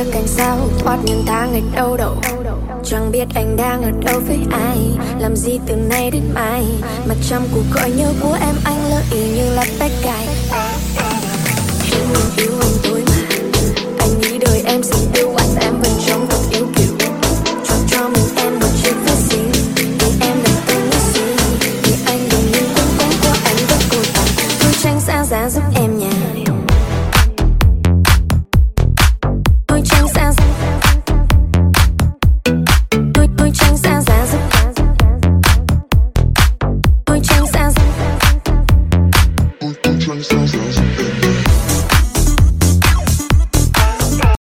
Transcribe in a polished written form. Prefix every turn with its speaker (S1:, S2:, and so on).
S1: phía cánh sao thoát những tháng ngày đau đầu. Chẳng biết anh đang ở đâu với ai, làm gì từ nay đến mai. Mà trong cuộc gọi nhớ của em anh lỡ ý như là bé cài.